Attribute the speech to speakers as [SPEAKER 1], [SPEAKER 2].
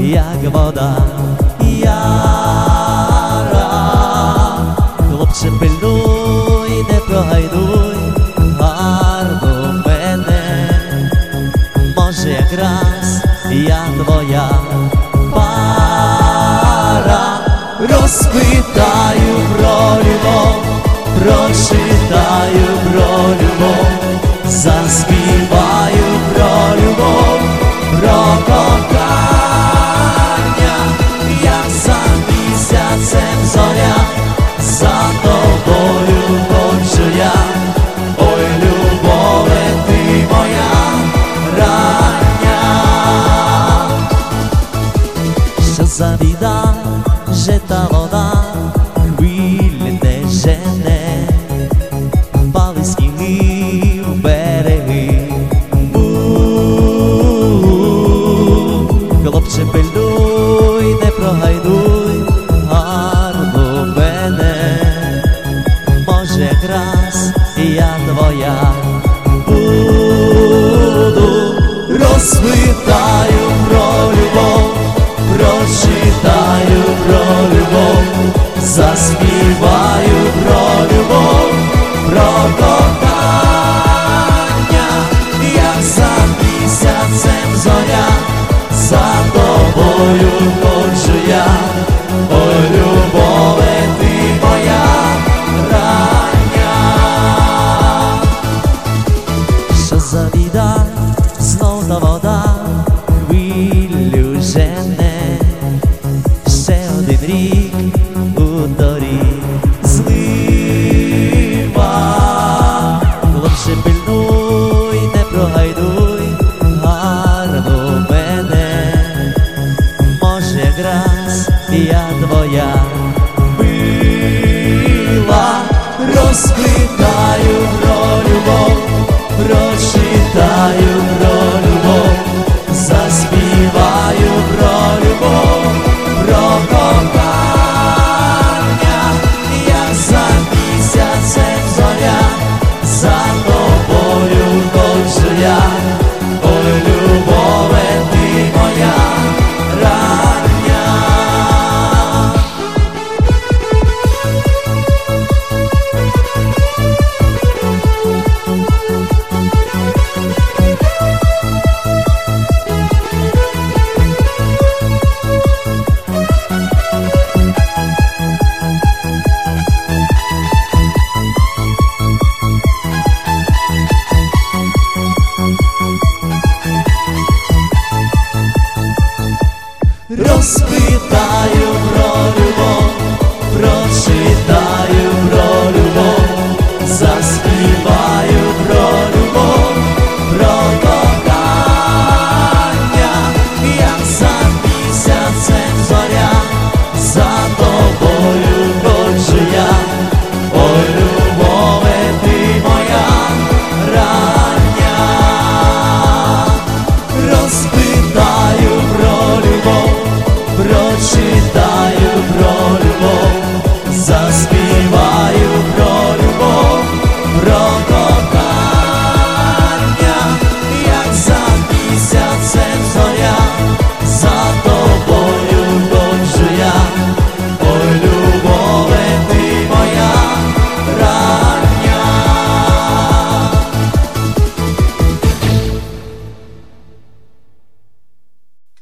[SPEAKER 1] як вода яра. Хлопче, пильнуй, не прогайдуй гарно мене, може якраз я твоя пара. Розпитаю про любов, прочитаю про любов, заспіваю про любов, про кохання, як за місяцем зоря, за тобою хочу я. Ой, любове, ти моя рання. Що за біда, že ta voda хвилі не жене, пали сніги в береги. Хлопче, пильнуй, не прогайдуй гарно мене, може якраз я твоя буду. Розпитаю про любов, прочитаю про любов, заспіваю про любов, про кохання, як за місяцем зоря, за тобою хочу я. Ой, любове, ти моя рання. Що за біда, знов та вода хвилю жене, ще один рік у доріг злива. Хлопче, пильнуй, не прогайдуй гарно мене, може якраз я твоя мила. Розпитаю про любов, прочитаю про любов, заспіваю про любов, про кохання, як за місяцем зоря, за тобою хочу я. Ой, любове, ти моя рання. Розпитаю про любов, прочитаю про любов, заспіваю про любов, про кохання, як за місяцем зоря, за тобою хочу я. Ой, любове, ти моя рання. Розпитаю про любов, прочитаю